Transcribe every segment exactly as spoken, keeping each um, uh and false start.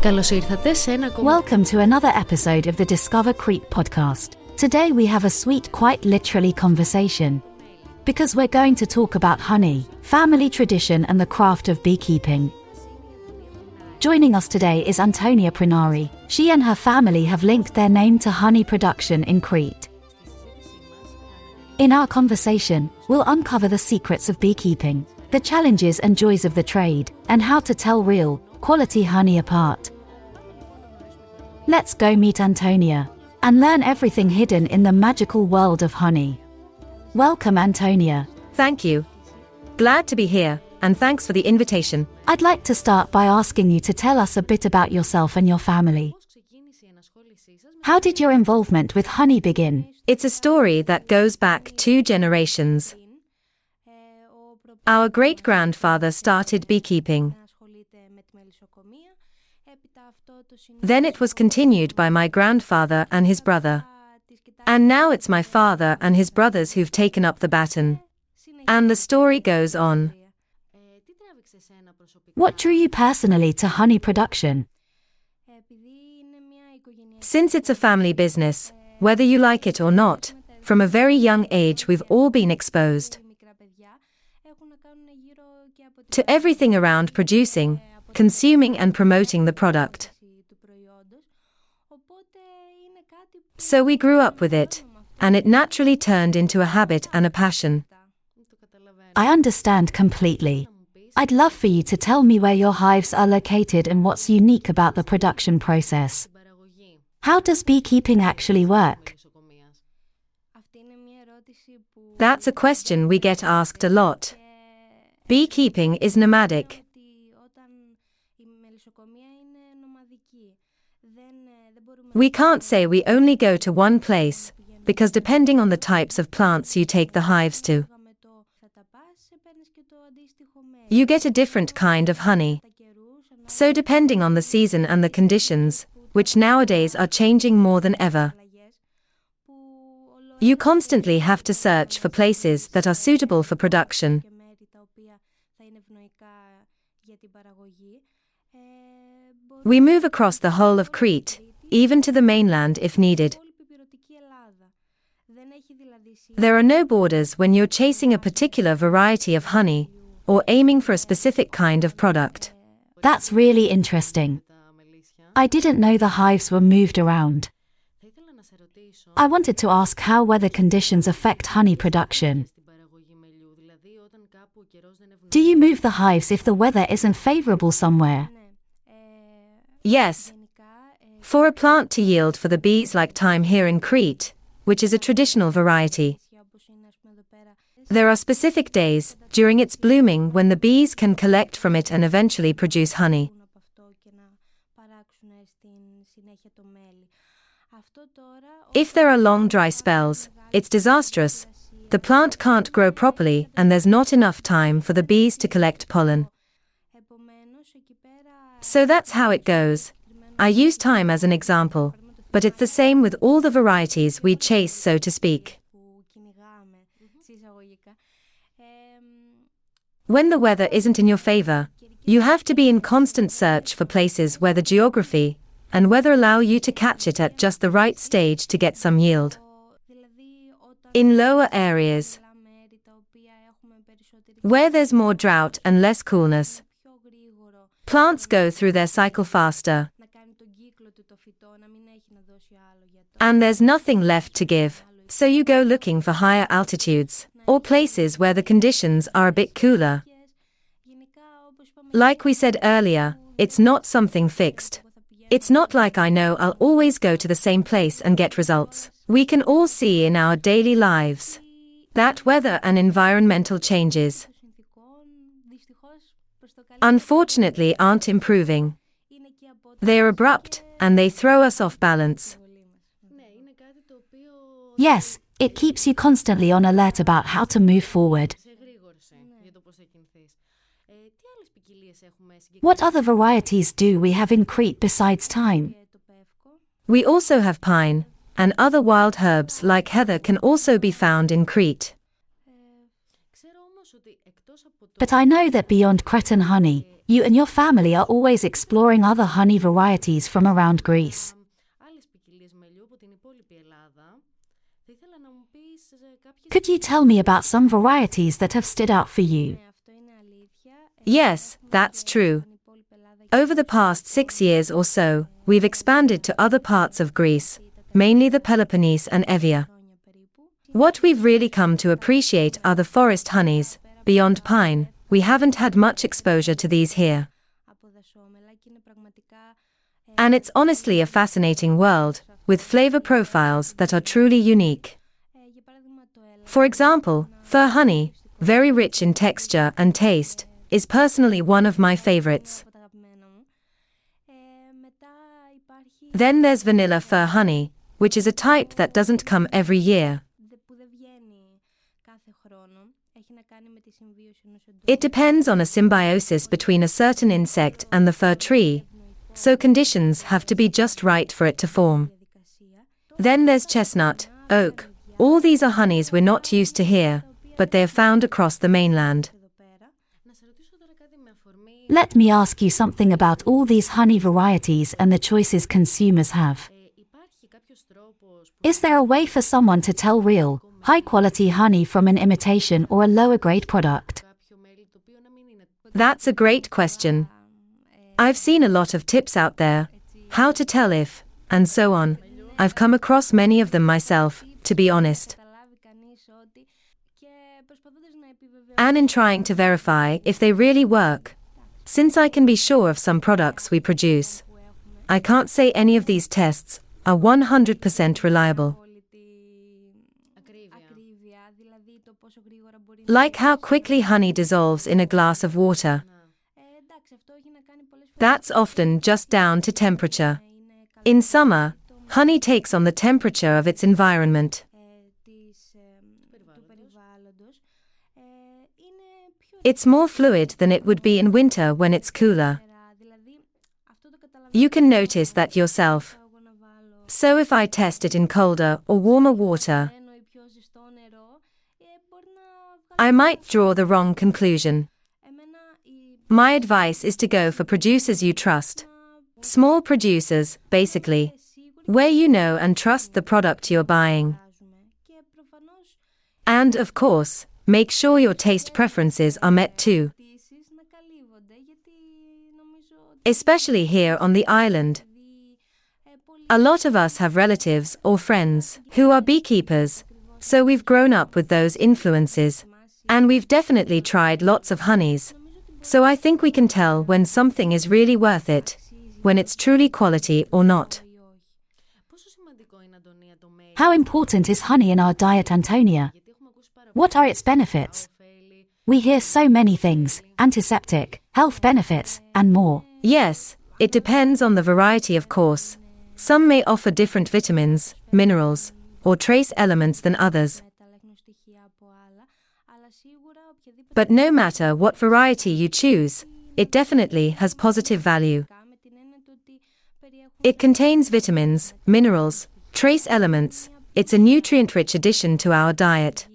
Καλώς ήρθατε σε ένα ακόμα... Welcome to another episode of the Discover Crete podcast. Today we have a sweet, quite literally conversation. Because we're going to talk about honey, family tradition and the craft of beekeeping. Joining us today is Antonia Prinari. She and her family have linked their name to honey production in Crete. In our conversation, we'll uncover the secrets of beekeeping, the challenges and joys of the trade, and how to tell real, quality honey apart. Let's go meet Antonia and learn everything hidden in the magical world of honey. Welcome, Antonia. Thank you. Glad to be here, and thanks for the invitation. I'd like to start by asking you to tell us a bit about yourself and your family. How did your involvement with honey begin? It's a story that goes back two generations. Our great-grandfather started beekeeping. Then it was continued by my grandfather and his brother. And now it's my father and his brothers who've taken up the baton. And the story goes on. What drew you personally to honey production? Since it's a family business, whether you like it or not, from a very young age we've all been exposed to everything around producing, consuming and promoting the product. So we grew up with it, and it naturally turned into a habit and a passion. I understand completely. I'd love for you to tell me where your hives are located and what's unique about the production process. How does beekeeping actually work? That's a question we get asked a lot. Beekeeping is nomadic. We can't say we only go to one place, because depending on the types of plants you take the hives to, you get a different kind of honey. So depending on the season and the conditions, which nowadays are changing more than ever, you constantly have to search for places that are suitable for production. We move across the whole of Crete, even to the mainland if needed. There are no borders when you're chasing a particular variety of honey, or aiming for a specific kind of product. That's really interesting. I didn't know the hives were moved around. I wanted to ask how weather conditions affect honey production. Do you move the hives if the weather isn't favorable somewhere? Yes. For a plant to yield for the bees-like time here in Crete, which is a traditional variety, there are specific days during its blooming when the bees can collect from it and eventually produce honey. If there are long dry spells, it's disastrous. The plant can't grow properly and there's not enough time for the bees to collect pollen. So that's how it goes. I use time as an example, but it's the same with all the varieties we chase, so to speak. When the weather isn't in your favor, you have to be in constant search for places where the geography and weather allow you to catch it at just the right stage to get some yield. In lower areas, where there's more drought and less coolness, plants go through their cycle faster, and there's nothing left to give, so you go looking for higher altitudes, or places where the conditions are a bit cooler. Like we said earlier, it's not something fixed. It's not like I know I'll always go to the same place and get results. We can all see in our daily lives that weather and environmental changes, unfortunately, aren't improving. They're abrupt, and they throw us off balance. Yes, it keeps you constantly on alert about how to move forward. What other varieties do we have in Crete besides thyme? We also have pine, and other wild herbs like heather can also be found in Crete. But I know that beyond Cretan honey, You and your family are always exploring other honey varieties from around Greece. Could you tell me about some varieties that have stood out for you? Yes, that's true. Over the past six years or so, we've expanded to other parts of Greece, mainly the Peloponnese and Evia. What we've really come to appreciate are the forest honeys. Beyond pine, we haven't had much exposure to these here. And it's honestly a fascinating world, with flavor profiles that are truly unique. For example, fir honey, very rich in texture and taste, is personally one of my favorites. Then there's vanilla fir honey, which is a type that doesn't come every year. It depends on a symbiosis between a certain insect and the fir tree, so conditions have to be just right for it to form. Then there's chestnut, oak. All these are honeys we're not used to here, but they're found across the mainland. Let me ask you something about all these honey varieties and the choices consumers have. Is there a way for someone to tell real, high-quality honey from an imitation or a lower-grade product? That's a great question. I've seen a lot of tips out there, how to tell if, and so on. I've come across many of them myself, to be honest. And in trying to verify if they really work, since I can be sure of some products we produce, I can't say any of these tests are one hundred percent reliable. Like how quickly honey dissolves in a glass of water. That's often just down to temperature. In summer, honey takes on the temperature of its environment. It's more fluid than it would be in winter when it's cooler. You can notice that yourself. So if I test it in colder or warmer water, I might draw the wrong conclusion. My advice is to go for producers you trust. Small producers, basically, where you know and trust the product you're buying. And of course, make sure your taste preferences are met too. Especially here on the island. A lot of us have relatives or friends who are beekeepers, so we've grown up with those influences. And we've definitely tried lots of honeys. So I think we can tell when something is really worth it, when it's truly quality or not. How important is honey in our diet, Antonia? What are its benefits? We hear so many things, antiseptic, health benefits, and more. Yes, it depends on the variety, of course. Some may offer different vitamins, minerals, or trace elements than others. But no matter what variety you choose, it definitely has positive value. It contains vitamins, minerals, trace elements. It's a nutrient-rich addition to our diet.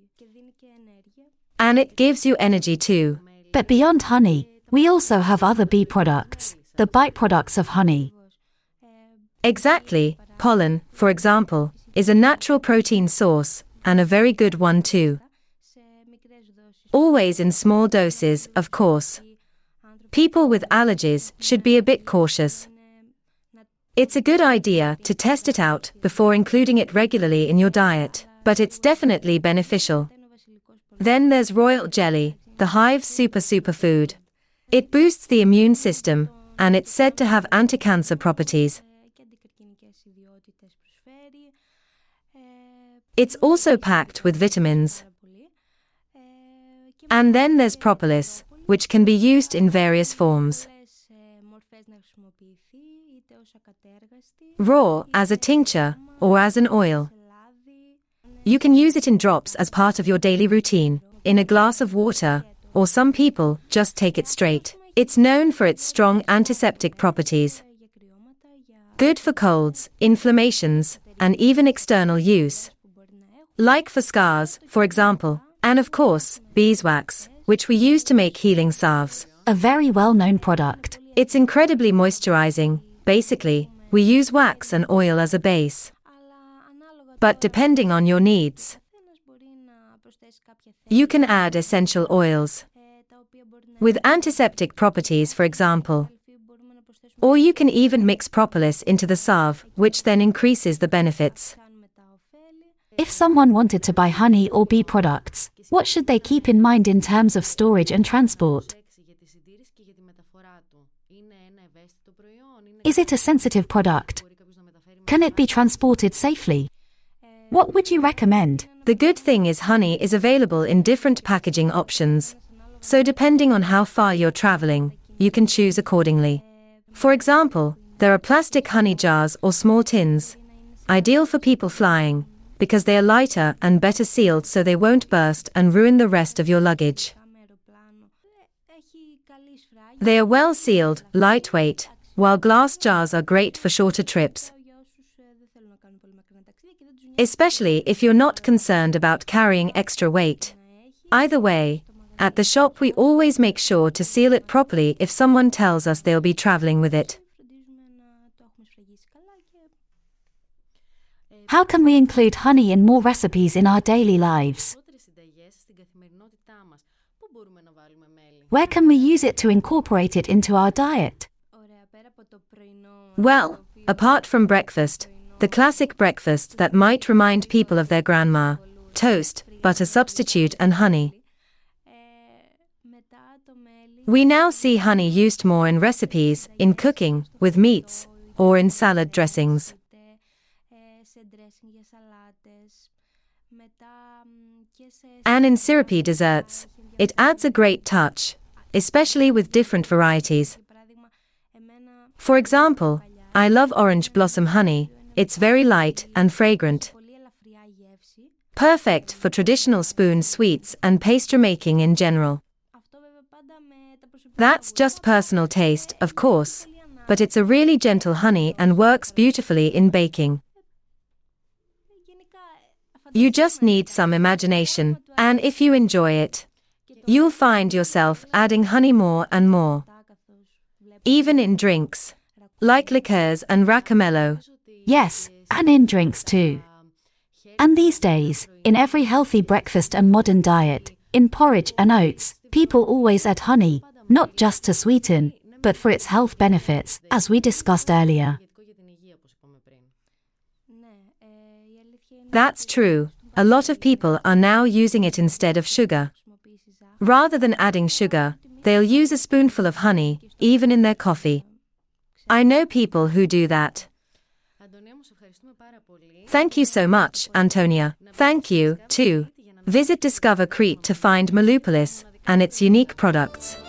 And it gives you energy too. But beyond honey, we also have other bee products, the byproducts of honey. Exactly. Pollen, for example, is a natural protein source, and a very good one too. Always in small doses, of course. People with allergies should be a bit cautious. It's a good idea to test it out before including it regularly in your diet, but it's definitely beneficial. Then there's royal jelly, the hive's super superfood. It boosts the immune system, and it's said to have anti-cancer properties. It's also packed with vitamins. And then there's propolis, which can be used in various forms. Raw, as a tincture, or as an oil. You can use it in drops as part of your daily routine, in a glass of water, or some people just take it straight. It's known for its strong antiseptic properties. Good for colds, inflammations, and even external use. Like for scars, for example. And of course, beeswax, which we use to make healing salves. a very well-known product. It's incredibly moisturizing. Basically, we use wax and oil as a base. But depending on your needs, you can add essential oils with antiseptic properties, for example. Or you can even mix propolis into the salve, which then increases the benefits. If someone wanted to buy honey or bee products, what should they keep in mind in terms of storage and transport? Is it a sensitive product? Can it be transported safely? What would you recommend? The good thing is honey is available in different packaging options. So depending on how far you're traveling, you can choose accordingly. For example, there are plastic honey jars or small tins, ideal for people flying, because they are lighter and better sealed so they won't burst and ruin the rest of your luggage. They are well sealed, lightweight, while glass jars are great for shorter trips. Especially if you're not concerned about carrying extra weight. Either way, at the shop we always make sure to seal it properly if someone tells us they'll be traveling with it. How can we include honey in more recipes in our daily lives? Where can we use it to incorporate it into our diet? Well, apart from breakfast, the classic breakfast that might remind people of their grandma: toast, butter substitute and honey. We now see honey used more in recipes, in cooking, with meats, or in salad dressings. And in syrupy desserts, it adds a great touch, especially with different varieties. For example, I love orange blossom honey. It's very light and fragrant. Perfect for traditional spoon sweets and pastry making in general. That's just personal taste, of course, but it's a really gentle honey and works beautifully in baking. You just need some imagination, and if you enjoy it, you'll find yourself adding honey more and more. Even in drinks, like liqueurs and racamelo. Yes, and in drinks too. And these days, in every healthy breakfast and modern diet, in porridge and oats, people always add honey, not just to sweeten, but for its health benefits, as we discussed earlier. That's true. A lot of people are now using it instead of sugar. Rather than adding sugar, they'll use a spoonful of honey, even in their coffee. I know people who do that. Thank you so much, Antonia. Thank you, too. Visit Discover Crete to find Melupolis and its unique products.